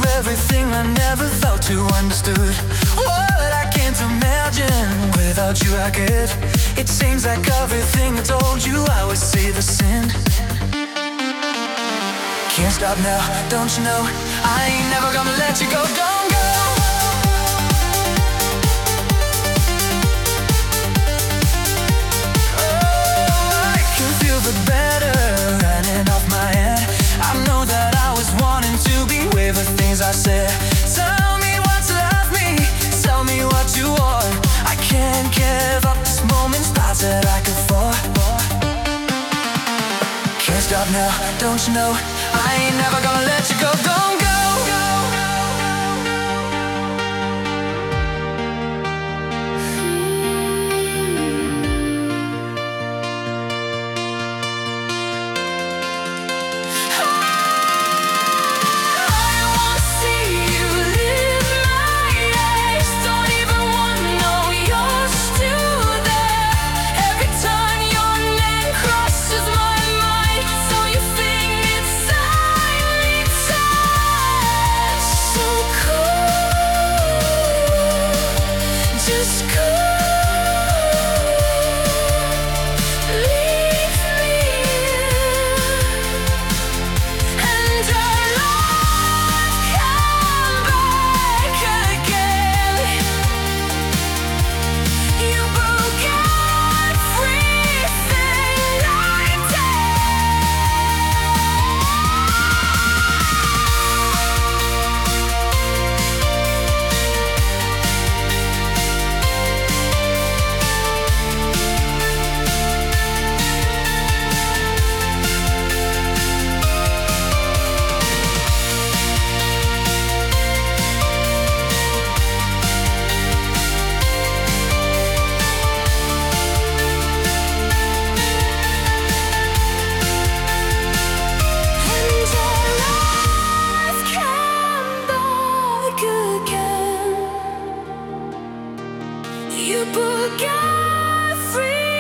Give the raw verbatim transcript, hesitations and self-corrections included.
everything I never felt to understood. What I can't imagine without you I could. It seems like everything I told you I would say the sin. Can't stop now, don't you know I ain't never gonna let you go. Don't go. Oh, I can feel the better running off my head. I know that I was wanting to be with the things I said. Tell me what to love me, tell me what you want. I can't give up this moment, thoughts that I could fall. Can't stop now, don't you know I ain't never gonna let you go. Don't go. You broke out free.